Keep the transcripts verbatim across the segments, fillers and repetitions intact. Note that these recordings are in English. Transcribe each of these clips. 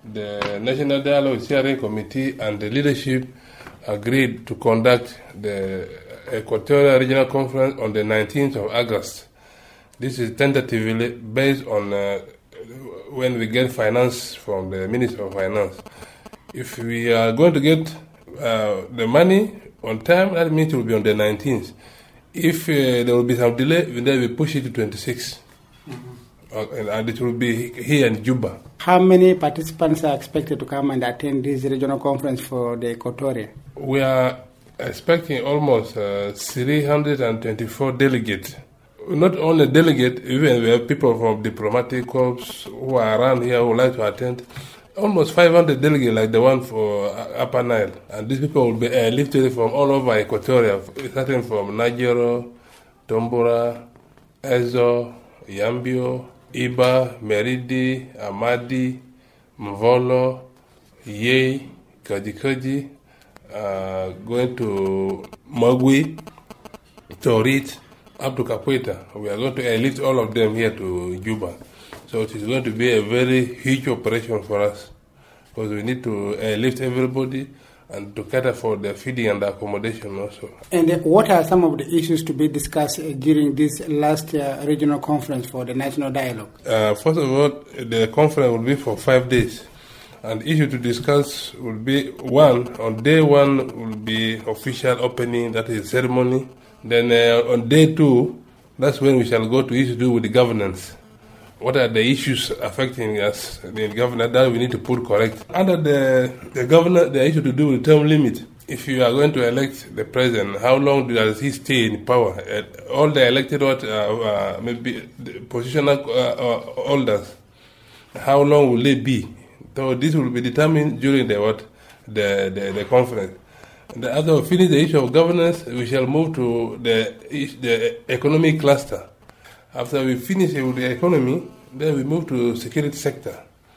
the National Dialogue Steering Committee and the leadership agreed to conduct the Equatorial Regional Conference on the nineteenth of August. This is tentatively based on uh, when we get finance from the Minister of Finance. If we are going to get uh, the money on time, that means it will be on the nineteenth. If uh, there will be some delay, then we push it to twenty-six. Mm-hmm. uh, and, and it will be here in Juba. How many participants are expected to come and attend this regional conference for the Equatoria? We are expecting almost uh, three hundred twenty-four delegates. Not only delegates, even we have people from diplomatic corps who are around here who would like to attend. Almost five hundred delegates like the one for Upper Nile. And these people will be uh, lifted from all over Equatoria, starting from Najero, Tombora, Ezo, Yambio, Iba, Meridi, Amadi, Mvolo, Yei, Kajikaji, uh, going to Mogui, Torit, up to Capoeira. We are going to lift all of them here to Juba. So it is going to be a very huge operation for us because we need to uh, lift everybody and to cater for the feeding and the accommodation also. And uh, what are some of the issues to be discussed uh, during this last uh, regional conference for the National Dialogue? Uh, first of all, the conference will be for five days. And issue to discuss will be one, on day one will be official opening, that is ceremony. Then uh, on day two, that's when we shall go to issue to do with the governance. What are the issues affecting us, the government, that we need to put correct? Under the, the government, the issue to do with term limit. If you are going to elect the president, how long does he stay in power? Uh, all the elected what, uh, uh, maybe the positional uh, uh, holders, how long will they be? So this will be determined during the what, the, the, the conference. And after we finish the issue of governance, we shall move to the, the economic cluster. After we finish with the economy, then we move to security sector.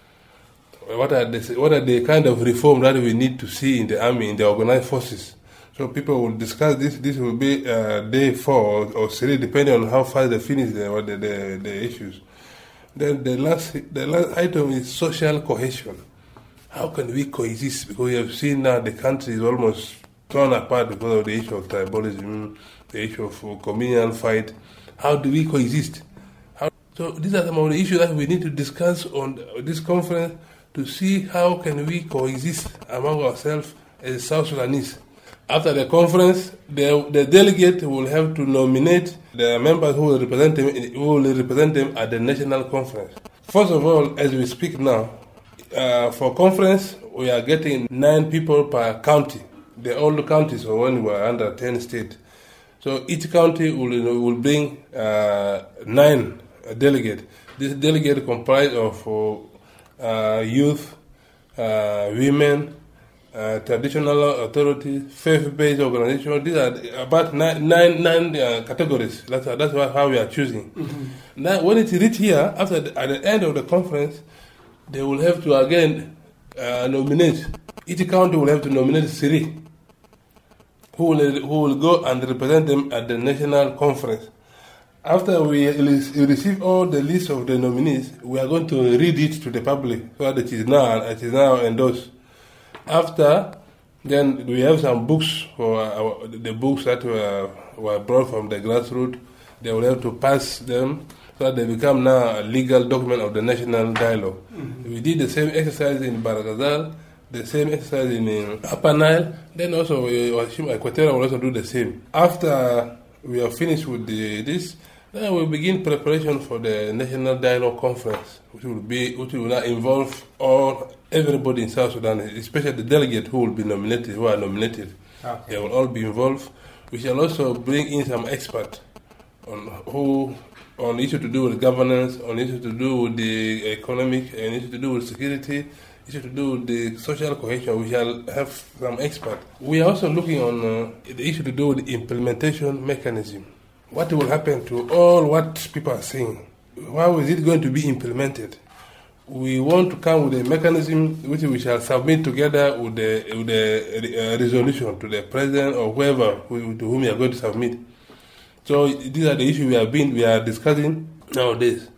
What are the what are the kind of reform that we need to see in the army, in the organized forces? So people will discuss this. This will be uh, day four or, or three, depending on how fast they finish the the, the, the issues. Then the last the last item is social cohesion. How can we coexist? Because we have seen now the country is almost torn apart because of the issue of tribalism, the issue of communal fight. How do we coexist? How, so these are some of the issues that we need to discuss on this conference to see how can we coexist among ourselves as South Sudanese. After the conference, the, the delegate will have to nominate the members who will represent them, who will represent them at the national conference. First of all, as we speak now, uh, for conference, we are getting nine people per county. The old counties are when we were under ten states. So each county will will bring uh, nine delegates. This delegate comprised of uh, youth, uh, women, uh, traditional authorities, faith-based organizations. These are about nine, nine, nine uh, categories. That's that's how we are choosing. Mm-hmm. Now, when it reach here, after the, at the end of the conference, they will have to again uh, nominate. Each county will have to nominate three. Who will, who will go and represent them at the national conference. After we receive all the list of the nominees, we are going to read it to the public so that it is now, it is now endorsed. After, then we have some books for our, the books that were, were brought from the grassroots. They will have to pass them so that they become now a legal document of the national dialogue. Mm-hmm. We did the same exercise in Baragazal, the same exercise in, in Upper Nile, then also Equatorial will also do the same. After we are finished with the, this, then we begin preparation for the National Dialogue Conference, which will be which will now involve all everybody in South Sudan, especially the delegates who will be nominated, who are nominated. Okay. They will all be involved. We shall also bring in some experts on who on issues to do with governance, on issues to do with the economic, and issues to do with security. Issue to do with the social cohesion. We shall have some experts. We are also looking on uh, the issue to do with the implementation mechanism. What will happen to all what people are saying? How is it going to be implemented? We want to come with a mechanism which we shall submit together with the, with the uh, resolution to the president or whoever who, to whom we are going to submit. So these are the issues we have been we are discussing nowadays.